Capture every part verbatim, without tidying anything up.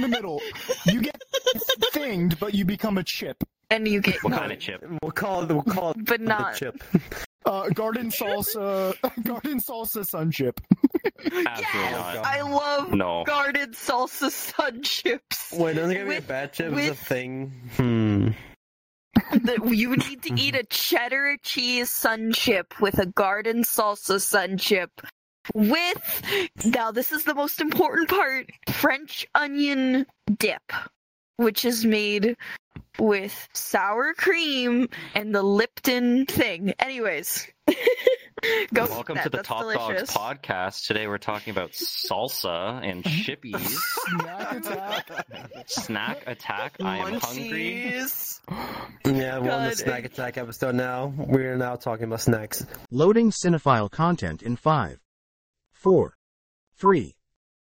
middle. You get thinged, but you become a chip. And you get What kind of chip? We'll call it. We'll call it but the not chip. Uh, garden salsa, garden salsa sun chip. Absolutely Yes! not. I love No. garden salsa sun chips. Wait, doesn't it give me a With- bad chip? It's with- a thing. Hmm. The- you need to eat a cheddar cheese sun chip with a garden salsa sun chip with, now this is the most important part, French onion dip, which is made with sour cream and the Lipton thing. Anyways. Go Welcome that. to the That's Top delicious. Dogs podcast. Today we're talking about salsa and chippies. Snack attack. Snack attack. I am hungry. Munchies. Yeah, we're on the God. snack attack episode now. We're now talking about snacks. Loading cinephile content in five, four, three.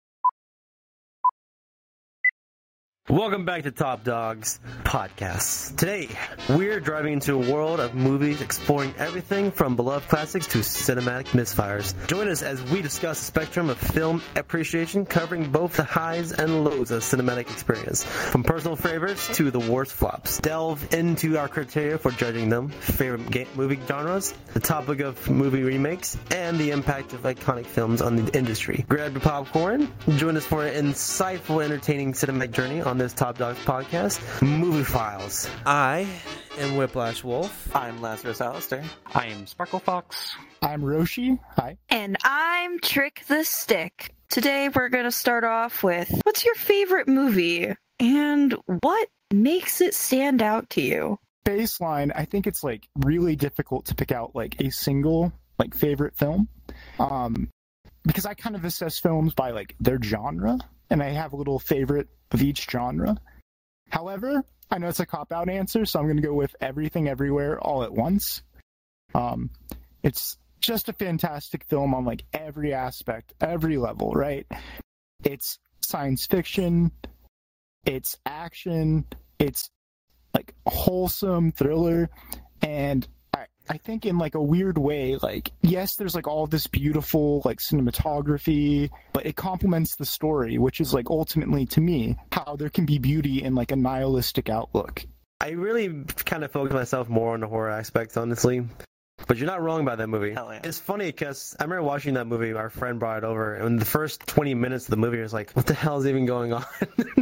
Welcome back to Top Dogs Podcast. Today, we're driving into a world of movies exploring everything from beloved classics to cinematic misfires. Join us as we discuss the spectrum of film appreciation, covering both the highs and lows of cinematic experience, from personal favorites to the worst flops. Delve into our criteria for judging them, favorite ga- movie genres, the topic of movie remakes, and the impact of iconic films on the industry. Grab your popcorn, join us for an insightful, entertaining cinematic journey on this Top Dogs podcast, Movie Files. I am Whiplash Wolf. I'm Lazarus Alistair. I am Sparkle Fox. I'm Roshi. Hi. And I'm Trick the Stick. Today we're going to start off with, what's your favorite movie? And what makes it stand out to you? Baseline, I think it's like really difficult to pick out like a single like favorite film. Um, because I kind of assess films by like their genre, and I have a little favorite of each genre. However, I know it's a cop-out answer, so I'm going to go with Everything Everywhere All at Once. Um, it's just a fantastic film on like every aspect, every level, right? It's science fiction, it's action, it's like wholesome thriller, and I, I think in like a weird way, like, yes, there's like all this beautiful like cinematography, but it complements the story, which is like ultimately to me how there can be beauty in like a nihilistic outlook. I really kind of focus myself more on the horror aspects, honestly. But you're not wrong about that movie. Hell yeah. It's funny because I remember watching that movie. Our friend brought it over, and the first twenty minutes of the movie, I was like, "What the hell is even going on?"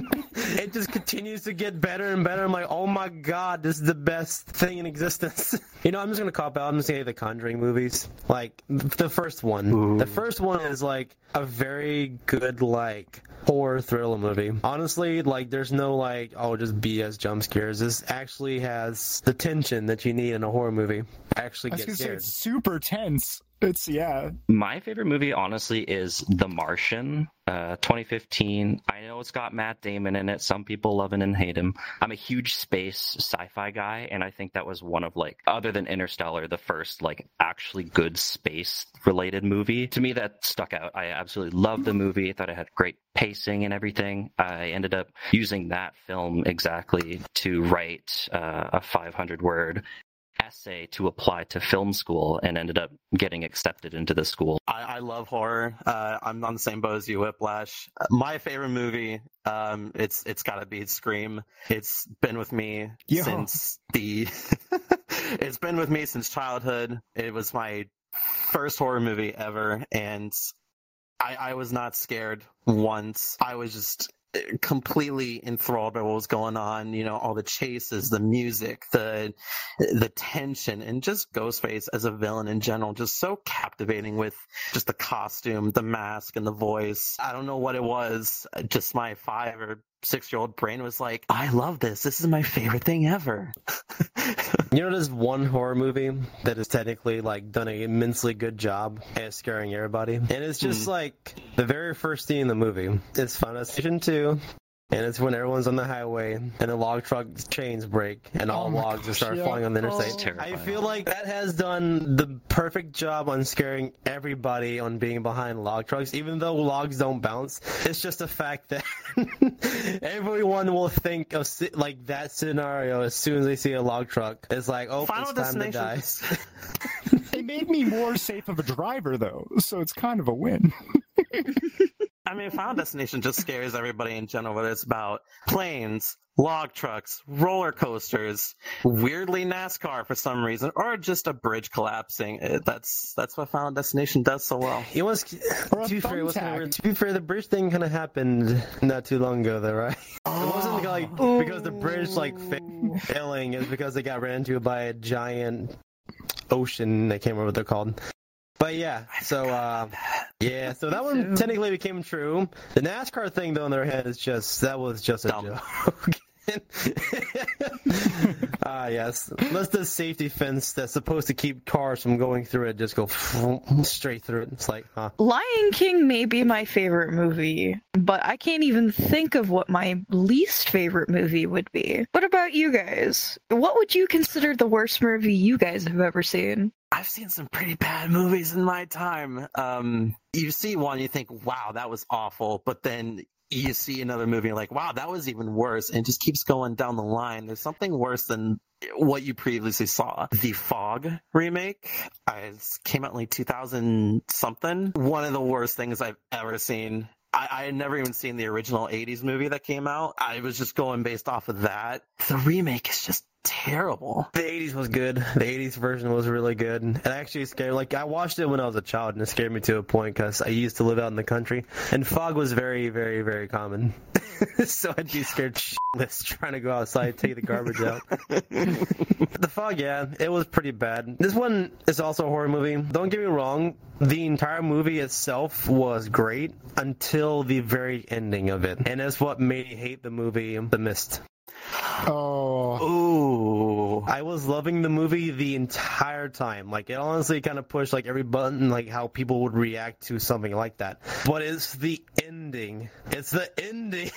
It just continues to get better and better. I'm like, "Oh my god, this is the best thing in existence." You know, I'm just gonna cop out. I'm just gonna say the Conjuring movies, like the first one. Ooh. The first one is like a very good like horror thriller movie. Honestly, like there's no like oh just B S jump scares. This actually has the tension that you need in a horror movie. Actually I was get gonna say scared. it's super tense. It's yeah. My favorite movie, honestly, is The Martian, uh, twenty fifteen. I know it's got Matt Damon in it. Some people love him and hate him. I'm a huge space sci-fi guy, and I think that was one of, like, other than Interstellar, the first, like, actually good space-related movie. To me, that stuck out. I absolutely loved the movie. I thought it had great pacing and everything. I ended up using that film exactly to write uh, a five hundred word essay to apply to film school, and ended up getting accepted into the school. I, I love horror. Uh, I'm on the same boat as you, Whiplash. Uh, my favorite movie, um, it's it's got to be Scream. It's been with me Yo. since the. It's been with me since childhood. It was my first horror movie ever, and I, I was not scared once. I was just completely enthralled by what was going on, you know, all the chases, the music, the the tension, and just Ghostface as a villain in general, just so captivating with just the costume, the mask, and the voice. I don't know what it was, just my five or six year old brain was like, I love this. This is my favorite thing ever. You know, there's one horror movie that has technically like done an immensely good job at scaring everybody, and it's just Hmm. like the very first scene in the movie. It's Final Destination two, and it's when everyone's on the highway and the log truck chains break and all Oh my logs just gosh, start yeah. flying on the Oh. interstate. It's terrifying. I feel like that has done the perfect job on scaring everybody on being behind log trucks, even though logs don't bounce. It's just the fact that everyone will think of si- like that scenario as soon as they see a log truck. It's like, oh, Final it's time to die. Destination. It made me more safe of a driver though, so it's kind of a win. I mean, Final Destination just scares everybody in general, whether it's about planes, log trucks, roller coasters, weirdly NASCAR for some reason, or just a bridge collapsing. It, that's that's what Final Destination does so well. It was, Or a to be fair, it was kinda thumbtack. weird. To be fair, the bridge thing kind of happened not too long ago, though, right? It wasn't like because the bridge like fa- failing. It's because they got ran into by a giant ocean. I can't remember what they're called. But yeah, so uh, yeah, so that one technically became true. The NASCAR thing, though, on the other hand, is just that was just a Dumb. joke. Ah, yes. That's the safety fence that's supposed to keep cars from going through it. Just go straight through it. It's like, huh? Lion King may be my favorite movie, but I can't even think of what my least favorite movie would be. What about you guys? What would you consider the worst movie you guys have ever seen? I've seen some pretty bad movies in my time. Um, you see one, you think, wow, that was awful, but then you see another movie, you're like, wow, that was even worse, and it just keeps going down the line. There's something worse than what you previously saw. The Fog remake uh, came out in like two thousand something. One of the worst things I've ever seen. I, I had never even seen the original eighties movie that came out. I was just going based off of that. The remake is just terrible. The eighties was good. The eighties version was really good. And it actually scared, like, I watched it when I was a child, and it scared me to a point because I used to live out in the country, and fog was very, very, very common. So I'd be scared shitless trying to go outside, take the garbage out. The Fog, yeah, it was pretty bad. This one is also a horror movie. Don't get me wrong, the entire movie itself was great until the very ending of it. And that's what made me hate the movie, The Mist. Oh, Ooh. I was loving the movie the entire time. Like, it honestly kind of pushed like every button, like how people would react to something like that. But it's the ending. It's the ending.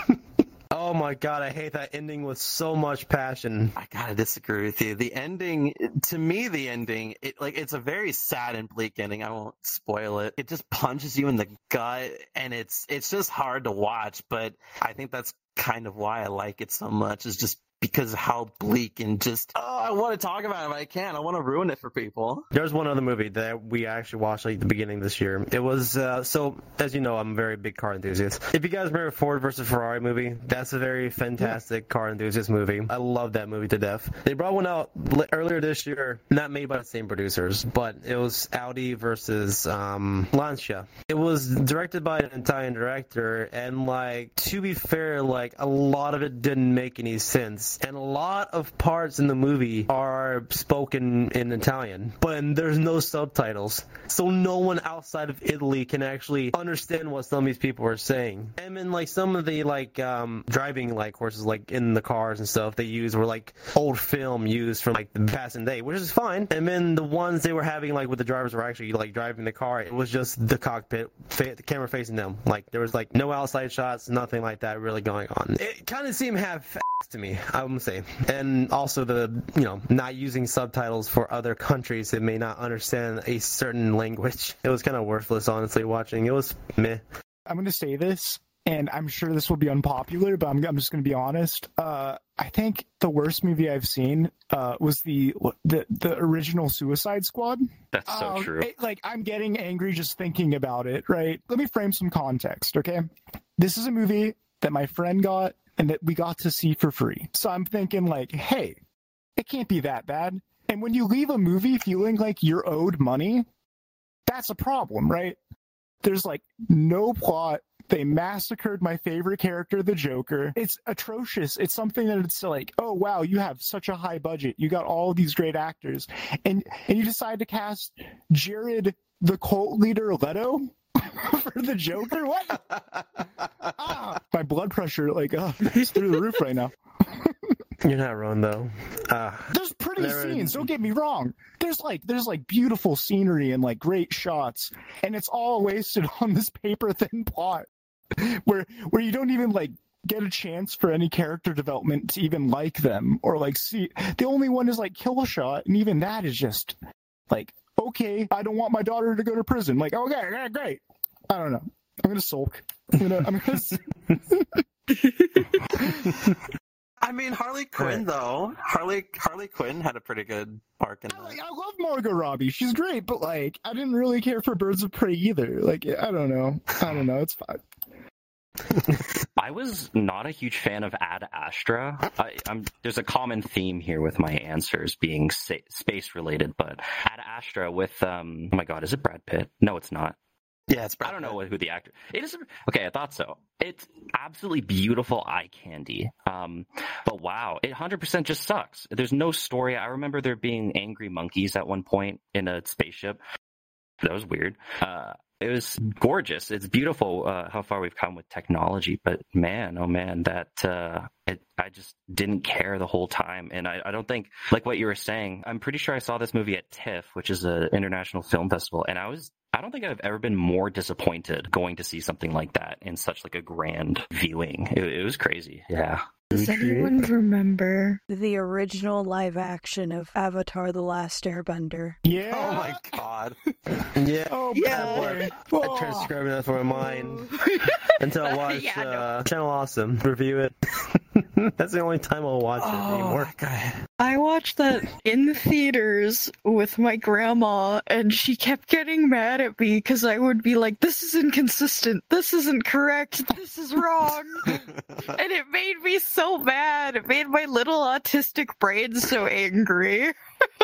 Oh my god, I hate that ending with so much passion. I gotta disagree with you. The ending, to me, the ending, it like it's a very sad and bleak ending. I won't spoil it. It just punches you in the gut, and it's it's just hard to watch. But I think that's kind of why I like it so much. Is just because of how bleak and just, oh, I want to talk about it, but I can't. I want to ruin it for people. There's one other movie that we actually watched like at the beginning of this year. It was, uh, so, as you know, I'm a very big car enthusiast. If you guys remember Ford versus Ferrari movie, that's a very fantastic car enthusiast movie. I love that movie to death. They brought one out li- earlier this year, not made by the same producers, but it was Audi versus um, Lancia. It was directed by an Italian director, and like, to be fair, like, a lot of it didn't make any sense. And a lot of parts in the movie are spoken in Italian, but there's no subtitles, so no one outside of Italy can actually understand what some of these people are saying. And then like some of the like um driving like courses like in the cars and stuff they used were like old film used from like the past and day, which is fine. And then the ones they were having like with the drivers were actually like driving the car, it was just the cockpit, fa- the camera facing them. Like there was like no outside shots, nothing like that really going on. It kind of seemed half to me, I would say. And also the, you know, not using subtitles for other countries that may not understand a certain language. It was kind of worthless, honestly, watching. It was meh. I'm going to say this, and I'm sure this will be unpopular, but I'm, I'm just going to be honest. Uh, I think the worst movie I've seen uh, was the, the the original Suicide Squad. That's so Um, true. it- like, I'm getting angry just thinking about it, right? Let me frame some context, okay? This is a movie that my friend got and that we got to see for free. So I'm thinking like, hey, it can't be that bad. And when you leave a movie feeling like you're owed money, that's a problem, right? There's like no plot. They massacred my favorite character, the Joker. It's atrocious. It's something that it's like, oh wow, you have such a high budget. You got all these great actors. And and you decide to cast Jared the cult leader Leto for the Joker? What? Ah, my blood pressure like uh, is through the roof right now. You're not wrong, though. Uh, There's pretty Never- scenes, don't get me wrong. There's like there's like beautiful scenery and like great shots, and it's all wasted on this paper thin plot where where you don't even like get a chance for any character development to even like them or like see. The only one is like Killshot, and even that is just like, okay, I don't want my daughter to go to prison. Like, okay, yeah, great. I don't know. I'm gonna sulk. I'm gonna. I'm gonna. I mean, Harley Harley Quinn though. Harley Harley Quinn had a pretty good arc in I, like, that. I love Margot Robbie. She's great, but like, I didn't really care for Birds of Prey either. Like, I don't know. I don't know. It's fine. I was not a huge fan of Ad Astra. I, I'm, there's a common theme here with my answers being sa- space related, but Ad Astra with um, oh my god, is it Brad Pitt? No, it's not. Yeah, it's. Brad I don't Pitt. know who the actor. It is okay. I thought so. It's absolutely beautiful eye candy. Um, but wow, it one hundred percent just sucks. There's no story. I remember there being angry monkeys at one point in a spaceship. That was weird. Uh, it was gorgeous. It's beautiful uh, how far we've come with technology. But man, oh man, that uh, it, I just didn't care the whole time. And I, I don't think, like what you were saying, I'm pretty sure I saw this movie at TIFF, which is an international film festival, and I was. I don't think I've ever been more disappointed going to see something like that in such like a grand viewing. It, it was crazy. Yeah. Does anyone remember? The original live action of Avatar: The Last Airbender. Yeah. Oh my god. Yeah. Oh, Yeah. boy. I transcribed that for mine until I watch Yeah, no. uh, Channel Awesome review it. That's the only time I'll watch it Oh. anymore. I watched that in theaters with my grandma, and she kept getting mad at me because I would be like, this is inconsistent, this isn't correct, this is wrong. And it made me so mad. It made my little autistic brain so angry.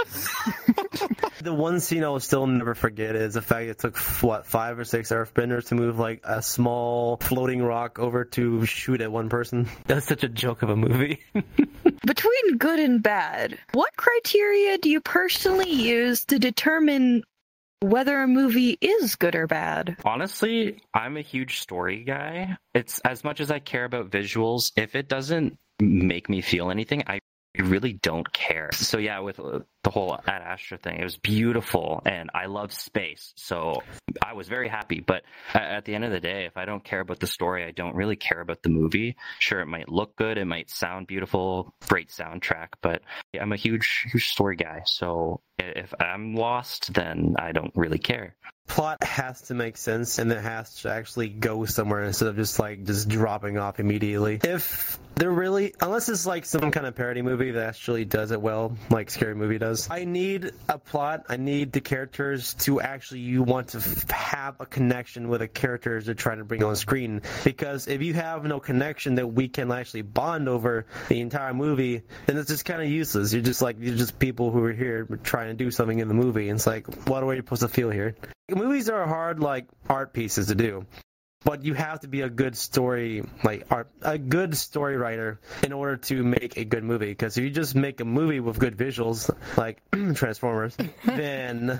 The one scene I'll still never forget is the fact it took, what, five or six earthbenders to move like a small floating rock over to shoot at one person. That's such a joke of a movie. Between good and bad, what criteria do you personally use to determine whether a movie is good or bad? Honestly, I'm a huge story guy. It's as much as I care about visuals. If it doesn't make me feel anything, I really don't care. So yeah, with uh, the whole Ad Astra thing, it was beautiful, and I love space, so I was very happy. But uh, at the end of the day, if I don't care about the story, I don't really care about the movie. Sure, it might look good, it might sound beautiful, great soundtrack, but I'm a huge, huge story guy. So if I'm lost, then I don't really care. Plot has to make sense, and it has to actually go somewhere instead of just like just dropping off immediately. If they're really, unless it's like some kind of parody movie that actually does it well, like Scary Movie does, I need a plot. I need the characters to actually you want to f- have a connection with the characters they're trying to bring on screen. Because if you have no connection that we can actually bond over the entire movie, then it's just kind of useless. You're just like you're just people who are here trying to do something in the movie. And it's like, what are we supposed to feel here? Movies are hard, like art pieces to do, but you have to be a good story, like art, a good story writer in order to make a good movie. Because if you just make a movie with good visuals, like Transformers, then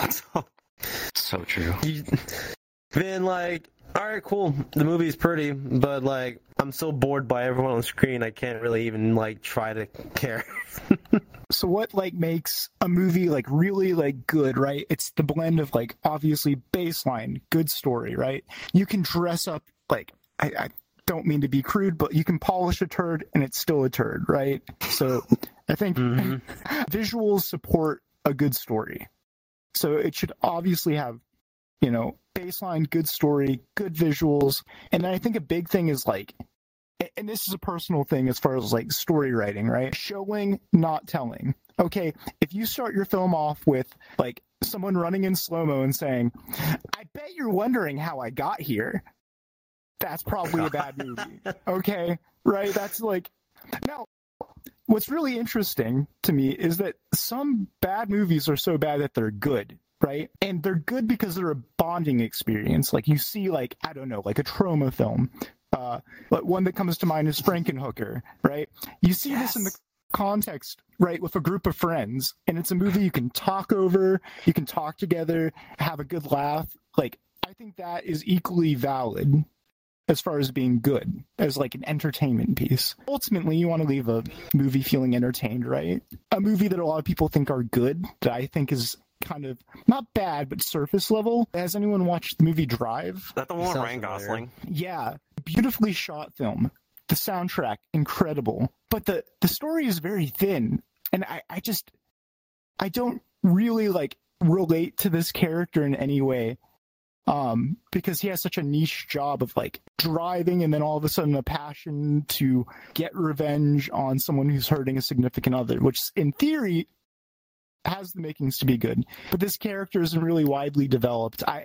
So true. you, then like, all right, cool, the movie's pretty, but like, I'm so bored by everyone on screen, I can't really even like try to care. So what like makes a movie like really like good, right? It's the blend of like obviously baseline, good story, right? You can dress up like I, I don't mean to be crude, but you can polish a turd and it's still a turd, right? So I think Mhm. visuals support a good story. So it should obviously have, you know, baseline, good story, good visuals. And then I think a big thing is like, and this is a personal thing as far as like story writing, right? Showing, not telling. Okay, if you start your film off with like someone running in slow-mo and saying, I bet you're wondering how I got here, that's probably a bad movie. Okay, right? That's like, now, what's really interesting to me is that some bad movies are so bad that they're good, right? And they're good because they're a bonding experience. Like you see like, I don't know, like a trauma film. Uh, but one that comes to mind is Frankenhooker, right? You see Yes. this in the context, right, with a group of friends, and it's a movie you can talk over, you can talk together, have a good laugh. Like, I think that is equally valid as far as being good, as like an entertainment piece. Ultimately, you want to leave a movie feeling entertained, right? A movie that a lot of people think are good, that I think is kind of, not bad, but surface level. Has anyone watched the movie Drive? Is that the one with Sounds Ryan familiar. Gosling? Yeah, beautifully shot film. The soundtrack, incredible. But the, the story is very thin. And I, I just, I don't really like relate to this character in any way. Um, because he has such a niche job of like driving and then all of a sudden a passion to get revenge on someone who's hurting a significant other, which in theory has the makings to be good. But this character isn't really widely developed. I,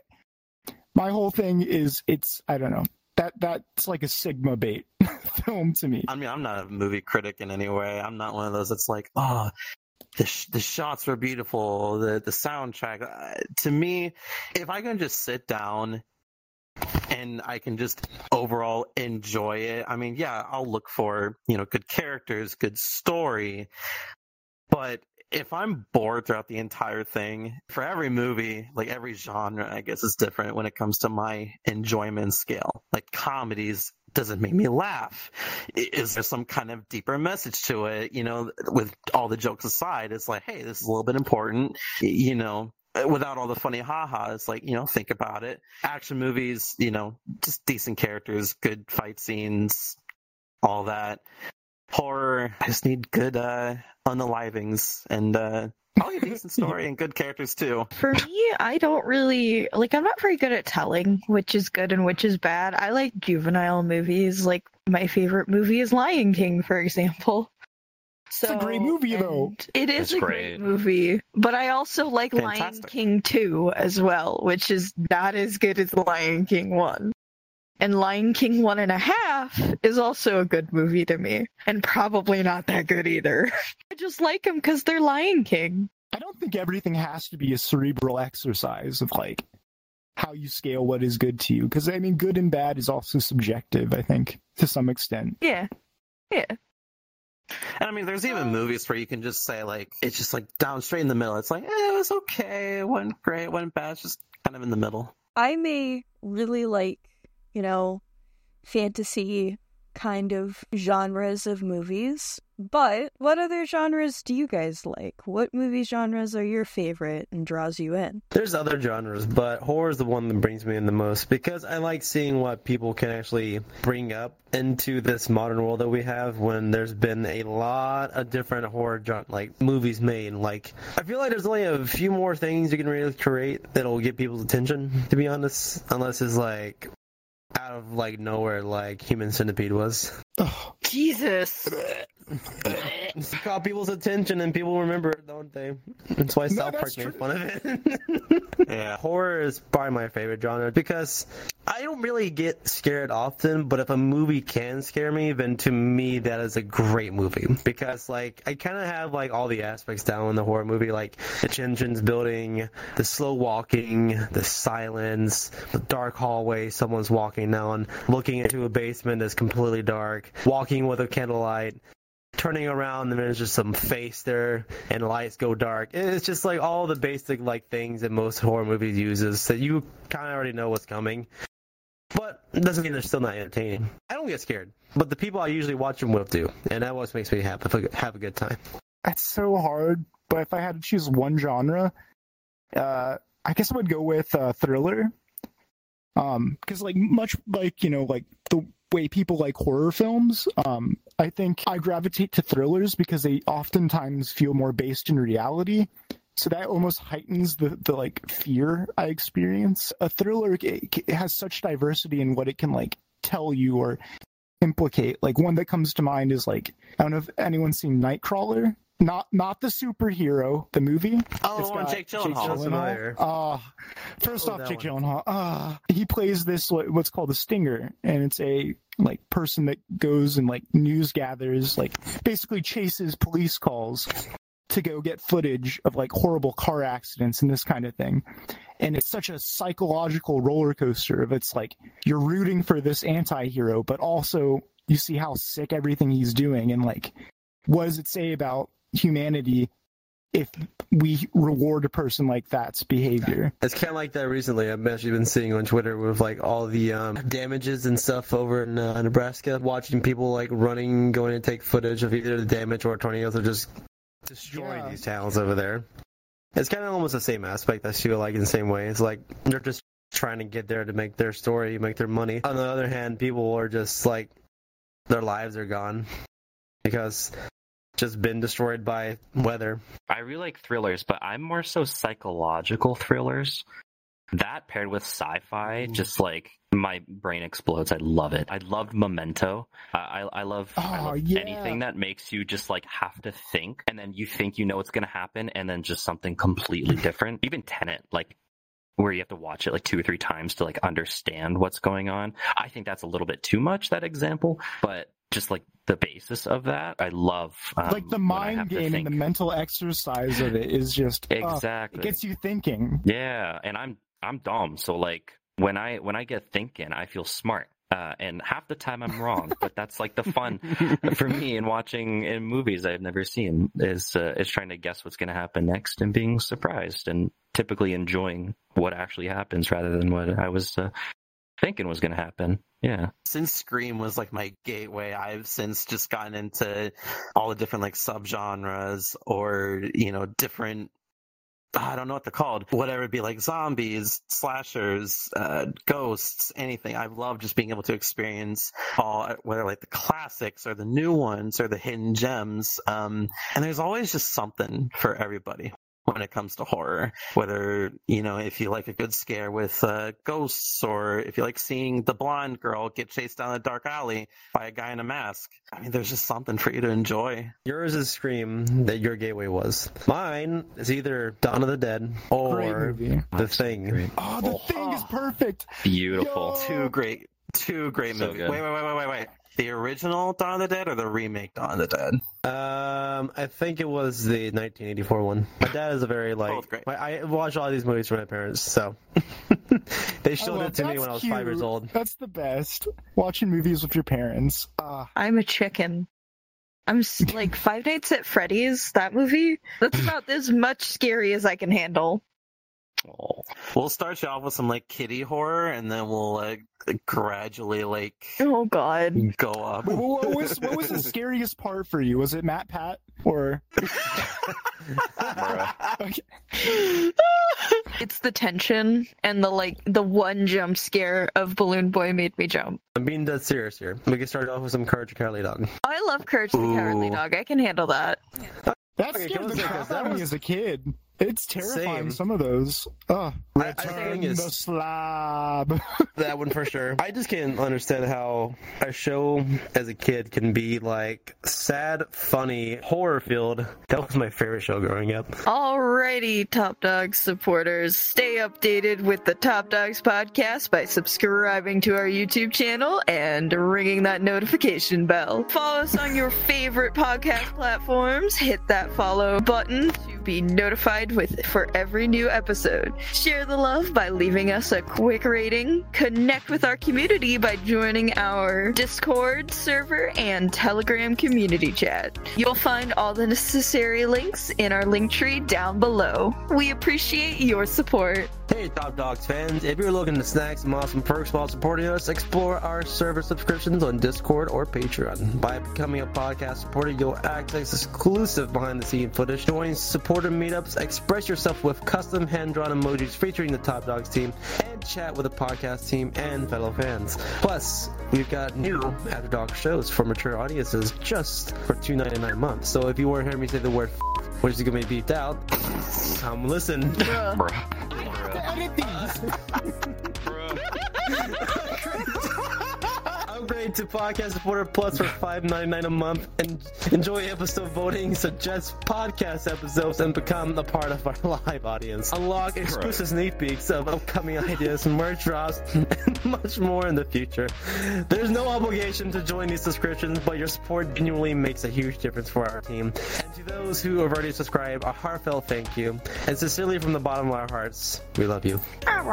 my whole thing is it's, I don't know, that that's like a Sigma bait film to me. I mean, I'm not a movie critic in any way. I'm not one of those that's like, oh, the sh- the shots were beautiful, the the soundtrack. Uh, to me, if I can just sit down and I can just overall enjoy it, I mean, yeah, I'll look for, you know, good characters, good story. But if I'm bored throughout the entire thing, for every movie, like every genre, I guess is different when it comes to my enjoyment scale. Like comedies, does it make me laugh? Is there some kind of deeper message to it? You know, with all the jokes aside, it's like, hey, this is a little bit important, you know, without all the funny ha-ha. It's like, you know, think about it. Action movies, you know, just decent characters, good fight scenes, all that. Horror, I just need good uh, unalivings and uh, probably a decent story and good characters too. For me, I don't really like. I'm not very good at telling which is good and which is bad. I like juvenile movies. Like my favorite movie is Lion King, for example. So, It's a great movie, though. and It is It's a great. great movie, but I also like Lion Fantastic. King two as well, which is not as good as Lion King one. And Lion King one and a half is also a good movie to me, and probably not that good either. I just like them because they're Lion King. I don't think everything has to be a cerebral exercise of like how you scale what is good to you. Because I mean, good and bad is also subjective, I think, to some extent. Yeah, yeah. And I mean, there's even movies where you can just say, like, it's just like down straight in the middle. It's like, eh, it was okay, it wasn't great, it wasn't bad, it's just kind of in the middle. I may really like, you know, fantasy kind of genres of movies, but what other genres do you guys like? What movie genres are your favorite and draws you in? There's other genres, but horror is the one that brings me in the most because I like seeing what people can actually bring up into this modern world that we have when there's been a lot of different horror gen- like movies made. Like, I feel like there's only a few more things you can really create that'll get people's attention, to be honest, unless it's like out of like nowhere like Human Centipede was. Ugh. Jesus. It's caught people's attention and people remember it, don't they? That's why No, South that's Park made true. fun of it. Yeah. Horror is probably my favorite genre because I don't really get scared often, but if a movie can scare me, then to me that is a great movie because like I kind of have like all the aspects down in the horror movie, like the tensions building, the slow walking, the silence, the dark hallway someone's walking down, looking into a basement that's completely dark, walking with a candlelight, turning around and there's just some face there and the lights go dark. It's just like all the basic like things that most horror movies uses that you kind of already know what's coming. But it doesn't mean they're still not entertaining. I don't get scared, but the people I usually watch them with do, and that what makes me have a, have a good time. That's so hard. But if I had to choose one genre, uh, I guess I would go with uh, thriller. Um, because like much like you know like the way people like horror films, um, I think I gravitate to thrillers because they oftentimes feel more based in reality. So that almost heightens the, the like fear I experience. A thriller it, it has such diversity in what it can like tell you or implicate. Like one that comes to mind is like I don't know if anyone's seen Nightcrawler. Not not the superhero, the movie. Oh, It's the one got Jake Gyllenhaal. Sounds familiar. Uh, first Oh, off, that Jake one. Gyllenhaal. Uh, he plays this what- what's called a stinger, and it's a like person that goes and like news gathers, like basically chases police calls to go get footage of like horrible car accidents and this kind of thing. And it's such a psychological roller coaster of it's like you're rooting for this anti-hero, but also you see how sick everything he's doing and like what does it say about humanity if we reward a person like that's behavior. It's kind of like that recently. I've actually been seeing on Twitter with like all the um, damages and stuff over in uh, Nebraska, watching people like running, going to take footage of either the damage or tornadoes or just destroying Yeah. these towns over there. It's kind of almost the same aspect. I feel like in the same way. It's like they're just trying to get there to make their story, make their money. On the other hand, people are just like their lives are gone because just been destroyed by weather. I really like thrillers, but I'm more so psychological thrillers. that paired with sci-fi, just like my brain explodes. I love it. I loved Memento. I I, I love, I Oh, love yeah. anything that makes you just like have to think, and then you think you know what's gonna happen, and then just something completely different. Even Tenet, like where you have to watch it like two or three times to like understand what's going on. I think that's a little bit too much, that example, but just like the basis of that, I love. Um, Like the when I have mind to game and think. the mental exercise of it is just uh, Exactly. it gets you thinking. Yeah, and I'm I'm dumb, so like when I when I get thinking, I feel smart. Uh, and half the time I'm wrong, but that's like the fun for me in watching in movies I've never seen is uh, is trying to guess what's going to happen next and being surprised and typically enjoying what actually happens rather than what I was uh, thinking was going to happen. Yeah. Since Scream was like my gateway, I've since just gotten into all the different like subgenres or, you know, different, I don't know what they're called, whatever it be, like zombies, slashers, uh, ghosts, anything. I've loved just being able to experience all, whether like the classics or the new ones or the hidden gems. Um, and there's always just something for everybody when it comes to horror, whether, you know, if you like a good scare with uh, ghosts, or if you like seeing the blonde girl get chased down a dark alley by a guy in a mask. I mean, there's just something for you to enjoy. Yours is Scream, that your gateway was. Mine is either Dawn of the Dead Great or movie. The Thing. Oh, the thing is perfect. Beautiful. Yo. Two great, two great So movies. good. Wait, wait, wait, wait, wait, wait. The original Dawn of the Dead or the remake Dawn of the Dead? Um, I think it was the nineteen eighty-four one. My dad is a very like. Both great. My, I watched all these movies from my parents, so they showed Oh, it to me that's when I was cute. five years old. That's the best. Watching movies with your parents. Uh, I'm a chicken. I'm s- like Five Nights at Freddy's, that movie. That's about as much scary as I can handle. Oh. We'll start you off with some like kiddie horror, and then we'll like gradually like Oh god. go up. what, what was what was the scariest part for you? Was it Matt Pat or? Okay. It's the tension and the like the one jump scare of Balloon Boy made me jump. I'm being dead serious here. We can start off with some Courage the Cowardly Dog. I love Courage the Cowardly Ooh. Dog. I can handle that. That Okay, scared can we the say, 'cause crap that out of me was- as a kid. It's terrifying. Same. Some of those. Ugh. I- I Return think it's- the slab. That one for sure. I just can't understand how a show as a kid can be like sad, funny, horror filled. That was my favorite show growing up. Alrighty, Top Dogs supporters. Stay updated with the Top Dogs podcast by subscribing to our YouTube channel and ringing that notification bell. Follow us on your favorite podcast platforms. Hit that follow button to be notified with for every new episode. Share the love by leaving us a quick rating. Connect with our community by joining our Discord server and Telegram community chat. You'll find all the necessary links in our link tree down below. We appreciate your support. Hey, Top Dogs fans, if you're looking to snag some awesome perks while supporting us, explore our server subscriptions on Discord or Patreon. By becoming a podcast supporter, you'll access exclusive behind-the-scenes footage, join supporter meetups, express yourself with custom hand-drawn emojis featuring the Top Dogs team, and chat with the podcast team and fellow fans. Plus, we've got new After Dark shows for mature audiences just for two ninety-nine a month. So if you want to hear me say the word f***, which is going to be beeped out, come listen. Bruh. Bruh. Edit these. Upgrade to Podcast Supporter Plus for five ninety-nine a month and enjoy episode voting, suggest podcast episodes, and become a part of our live audience. Unlock exclusive sneak peeks of upcoming ideas, merch drops, and much more in the future. There's no obligation to join these subscriptions, but your support genuinely makes a huge difference for our team. And to those who have already subscribed, a heartfelt thank you. And sincerely from the bottom of our hearts, we love you.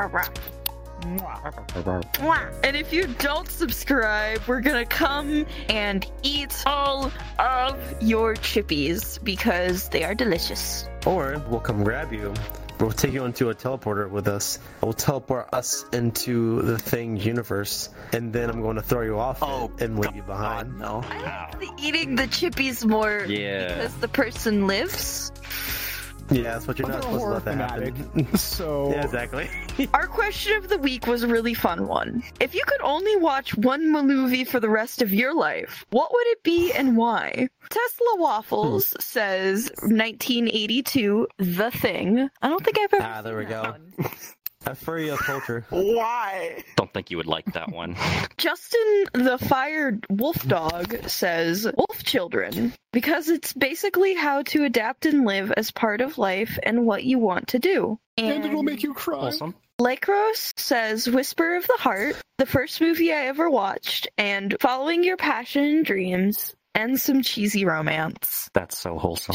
And if you don't subscribe, we're gonna come and eat all of your chippies because they are delicious. Or we'll come grab you. We'll take you into a teleporter with us. We'll teleport us into the Thing universe, and then I'm going to throw you off Oh, it and leave you behind. no. I like the eating the chippies more Yeah. because the person lives. Yeah, that's what you're I'm not a supposed to horror let that fanatic, happen. so Yeah, exactly. Our question of the week was a really fun one. If you could only watch one movie for the rest of your life, what would it be and why? Tesla Waffles Hmm. says nineteen eighty-two, The Thing. I don't think I've ever Ah, there seen we that go. one. A furry of culture. Why? Don't think you would like that one. Justin the Fired Wolf Dog says Wolf Children because it's basically how to adapt and live as part of life and what you want to do. And it'll make you cry. Wholesome. Lycros says Whisper of the Heart, the first movie I ever watched, and Following Your Passion and Dreams, and some cheesy romance. That's so wholesome.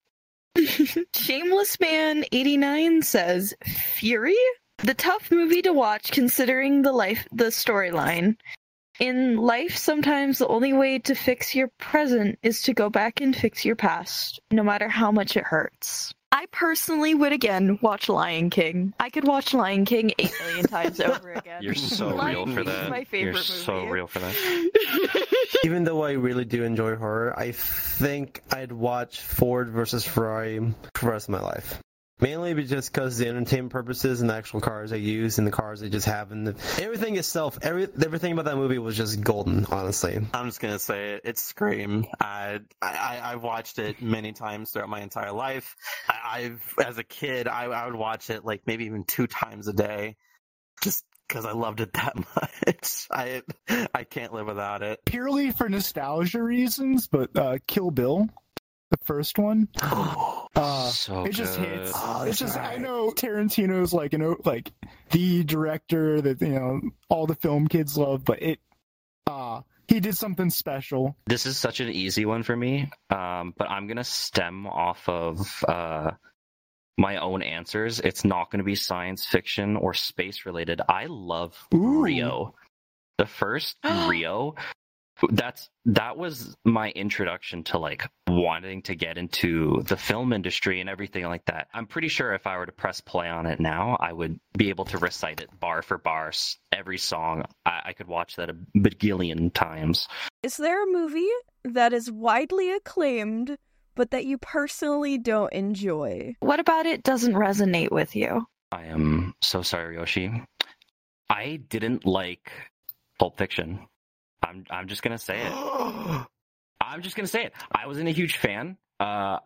Shameless Man eighty-nine says Fury, the tough movie to watch considering the life the storyline. In life, sometimes the only way to fix your present is to go back and fix your past, no matter how much it hurts. I personally would again watch Lion King. I could watch Lion King eight million times over again. You're so Lion real for King's that. my favorite You're so movie. real for that. Even though I really do enjoy horror, I think I'd watch Ford versus Ferrari for the rest of my life. Mainly just because the entertainment purposes and the actual cars they use and the cars they just have and the, everything itself, every, everything about that movie was just golden, honestly. I'm just gonna say it. It's Scream. I I I've watched it many times throughout my entire life. I, I've as a kid, I, I would watch it like maybe even two times a day, just because I loved it that much. I I can't live without it. Purely for nostalgia reasons, but uh, Kill Bill, the first one. Uh, So it just good. hits. Oh, it's that's just I right. know Tarantino's like you know like the director that you know all the film kids love, but it uh he did something special. This is such an easy one for me, um, but I'm gonna stem off of uh, my own answers. It's not gonna be science fiction or space related. I love Ooh. Rio. The first Rio. That's that was my introduction to like wanting to get into the film industry and everything like that. I'm pretty sure if I were to press play on it now, I would be able to recite it bar for bar, s- every song. I, I could watch that a bagillion times. Is there a movie that is widely acclaimed, but that you personally don't enjoy? What about it doesn't resonate with you? I am so sorry, Yoshi. I didn't like Pulp Fiction. I'm I'm just gonna say it. I'm just gonna say it. I wasn't a huge fan. Uh,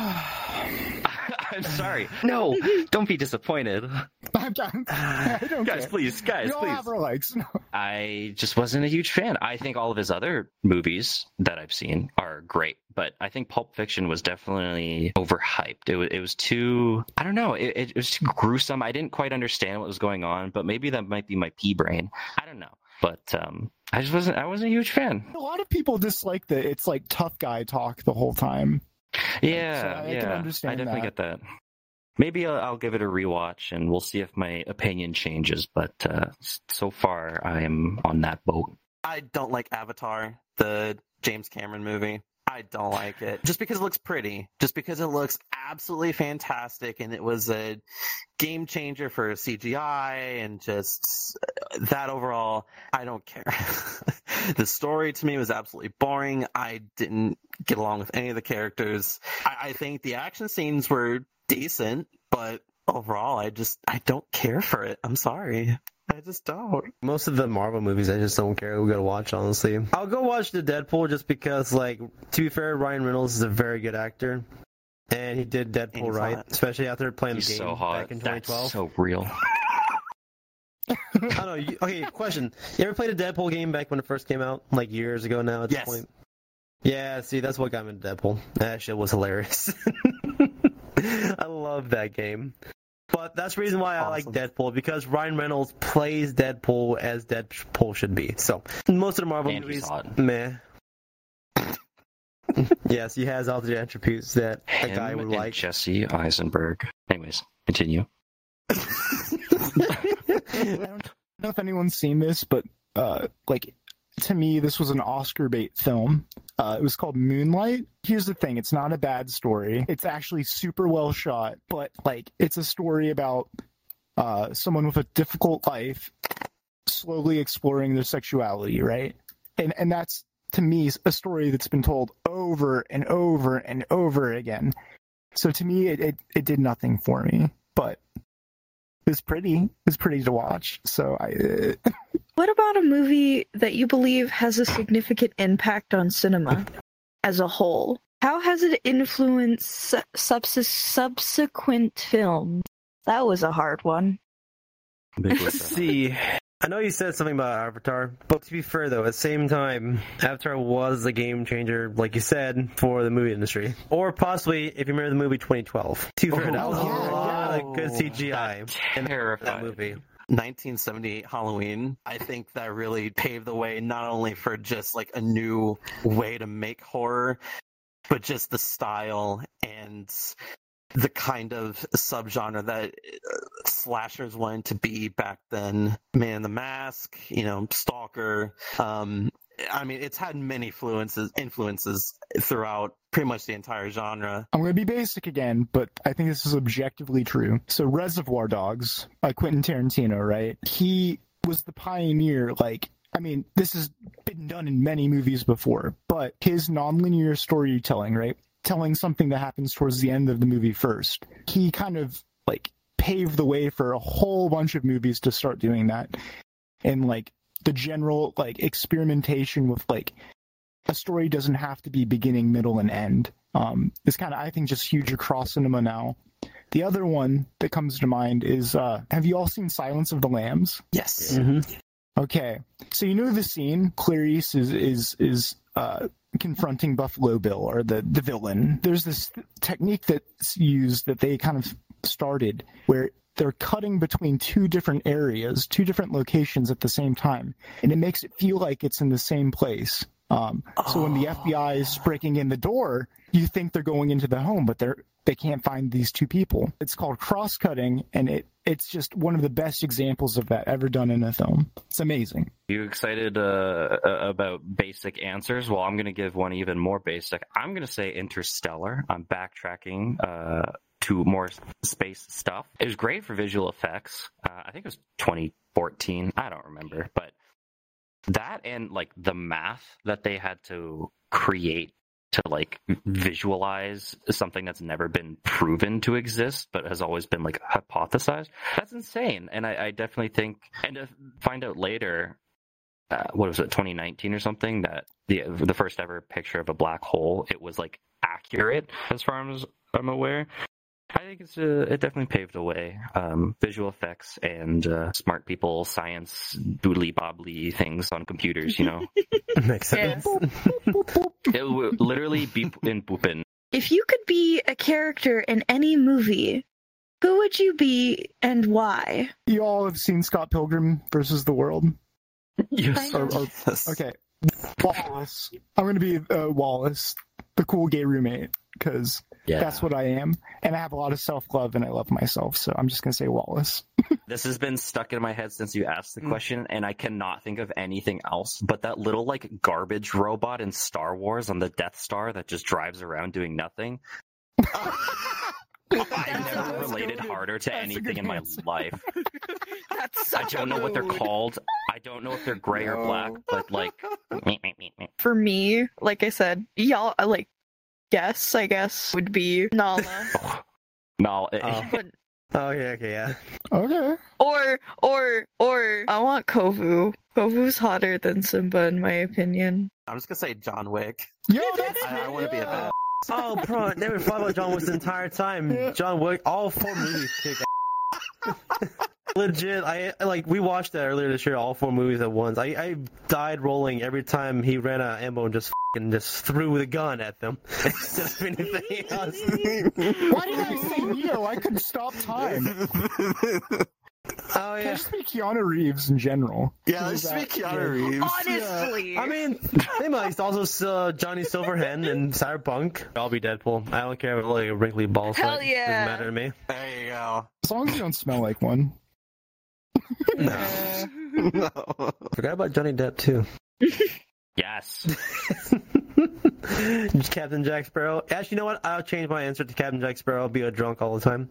I'm sorry. No, don't be disappointed. I'm, I'm, I don't Guys, care. please, guys, we all please. have our likes. No. I just wasn't a huge fan. I think all of his other movies that I've seen are great, but I think Pulp Fiction was definitely overhyped. It was, it was too, I don't know, it, it was too gruesome. I didn't quite understand what was going on, but maybe that might be my pea brain. I don't know. But um, I just wasn't, I wasn't a huge fan. A lot of people dislike that it's like tough guy talk the whole time. Yeah, So I can yeah. understand I definitely that. get that. Maybe I'll, I'll give it a rewatch and we'll see if my opinion changes. But uh, s- so far, I am on that boat. I don't like Avatar, the James Cameron movie. I don't like it. Just because it looks pretty. Just because it looks absolutely fantastic and it was a game changer for C G I and just that overall, I don't care. The story to me was absolutely boring. I didn't get along with any of the characters. I, I think the action scenes were decent, but overall, I just, I don't care for it. I'm sorry. I just don't. Most of the Marvel movies, I just don't care who to watch, honestly. I'll go watch the Deadpool just because, like, to be fair, Ryan Reynolds is a very good actor. And he did And Deadpool he's right, hot. especially after playing He's the game so hot. back in twenty That's twelve. so real. I don't know. You, okay, question. You ever played a Deadpool game back when it first came out? Like years ago now at this Yes. point? Yeah, see, that's what got me into Deadpool. That shit was hilarious. I love that game. But that's the reason why I Awesome. like Deadpool, because Ryan Reynolds plays Deadpool as Deadpool should be. So, most of the Marvel And he's movies, hot. meh. Yes, he has all the attributes that a Him guy would and like. Jesse Eisenberg. Anyways, continue. I don't know if anyone's seen this, but uh, like to me, this was an Oscar bait film. Uh, it was called Moonlight. Here's the thing: it's not a bad story. It's actually super well shot, but like it's a story about uh, someone with a difficult life slowly exploring their sexuality, right? And and that's to me a story that's been told over and over and over again. So to me, it it, it did nothing for me, but. It was pretty. It was pretty to watch. So I. Uh, What about a movie that you believe has a significant impact on cinema as a whole? How has it influenced su- subs- subsequent films? That was a hard one. Big Let's see. I know you said something about Avatar, but to be fair though, at the same time, Avatar was a game changer, like you said, for the movie industry. Or possibly, if you remember the movie twenty twelve. To be fair, that was a yeah, lot yeah. of good C G I in that Terrifying. movie. nineteen seventy-eight Halloween, I think that really paved the way not only for just like a new way to make horror, but just the style and the kind of subgenre that uh, slashers wanted to be back then. Man in the Mask, you know, Stalker. Um, I mean, it's had many influences influences throughout pretty much the entire genre. I'm going to be basic again, but I think this is objectively true. So Reservoir Dogs by Quentin Tarantino, right? He was the pioneer, like, I mean, this has been done in many movies before, but his nonlinear storytelling, right? Telling something that happens towards the end of the movie first. He kind of, like, paved the way for a whole bunch of movies to start doing that. And, like, the general, like, experimentation with, like, a story doesn't have to be beginning, middle, and end. Um, it's kind of, I think, just huge across cinema now. The other one that comes to mind is, uh, have you all seen Silence of the Lambs? Yes. Mm-hmm. Okay, so you know the scene. Clarice is is is uh, confronting Buffalo Bill, or the the villain. There's this technique that's used that they kind of started where they're cutting between two different areas, two different locations at the same time, and it makes it feel like it's in the same place. Um, so when the F B I is breaking in the door, you think they're going into the home, but they're they can't find these two people. It's called cross-cutting, and it it's just one of the best examples of that ever done in a film. It's amazing. You excited uh, about basic answers? Well, I'm going to give one even more basic. I'm going to say Interstellar. I'm backtracking uh, to more space stuff. It was great for visual effects. Uh, I think it was twenty fourteen. I don't remember, but that and like the math that they had to create to like visualize something that's never been proven to exist but has always been like hypothesized, that's insane. And I, I definitely think, and to find out later, uh, what was it, twenty nineteen or something, that the the first ever picture of a black hole, it was like accurate as far as I'm aware. I think it's uh, it definitely paved the way. Um, visual effects and uh, smart people, science, doodly bobbly things on computers, you know. Makes sense. It would literally beep and boopin'. If you could be a character in any movie, who would you be and why? You all have seen Scott Pilgrim versus the World? Yes. Or, or, okay. Wallace. I'm going to be uh, Wallace, the cool gay roommate, because Yeah. that's what I am. And I have a lot of self-love, and I love myself, so I'm just going to say Wallace. This has been stuck in my head since you asked the question, and I cannot think of anything else. But that little like garbage robot in Star Wars on the Death Star that just drives around doing nothing. I've never related harder to That's a anything good in my answer. life. That's I such don't a know what they're mood. called. I don't know if they're gray or black, but like, meh, meh, meh, meh. For me, like I said, y'all uh, like guess I guess would be Nala, no, it- Oh. but Oh, yeah, okay, yeah. Okay. or or or I want Kovu. Kovu's hotter than Simba in my opinion. I'm just gonna say John Wick. Yo, that's I, I want to be a bad. Oh, bro, I never thought about John Wick the entire time. Yeah. John Wick, all four movies kick ass. Legit, I like we watched that earlier this year, all four movies at once. I, I died rolling every time he ran out of ammo and just and just threw the gun at them instead of anything else. Why did I say Neo? I could stop time. Oh Can I yeah. just be Keanu Reeves in general? Yeah, Who's let's that? speak Keanu Reeves. Honestly, I mean, think about it, he's also uh, Johnny Silverhand and Cyberpunk. I'll be Deadpool. I don't care about like a wrinkly ball Hell sack. yeah. Doesn't matter to me. There you go. As long as you don't smell like one. Uh, No. Forgot about Johnny Depp too. yes. Captain Jack Sparrow. Actually, you know what? I'll change my answer to Captain Jack Sparrow. I'll be a drunk all the time.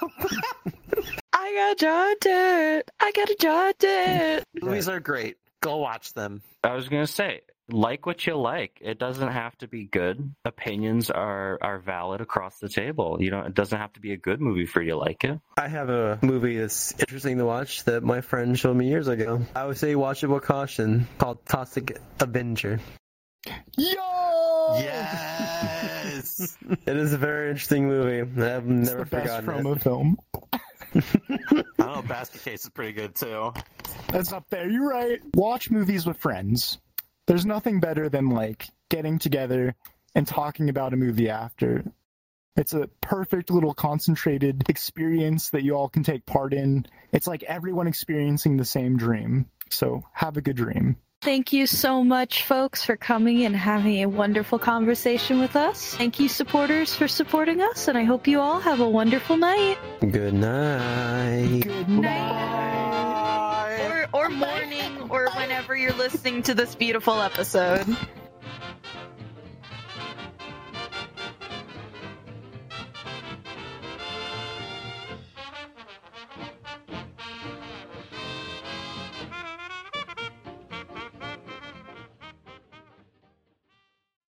I got jotted. I got a jotted. Movies are great. Go watch them. I was gonna say, like what you like. It doesn't have to be good. Opinions are are valid across the table. You know, it doesn't have to be a good movie for you to like it. I have a movie that's interesting to watch that my friend showed me years ago. I would say watch it with caution, called Toxic Avenger. Yo! Yes. It is a very interesting movie. I've It's never the best forgotten from it. a film. I don't know, Basket Case is pretty good too. That's up there. You're right. Watch movies with friends. There's nothing better than like getting together and talking about a movie after. It's a perfect little concentrated experience that you all can take part in. It's like everyone experiencing the same dream. So have a good dream. Thank you so much, folks, for coming and having a wonderful conversation with us. Thank you, supporters, for supporting us, and I hope you all have a wonderful night. Good night. Good night. Or, or morning, or whenever you're listening to this beautiful episode.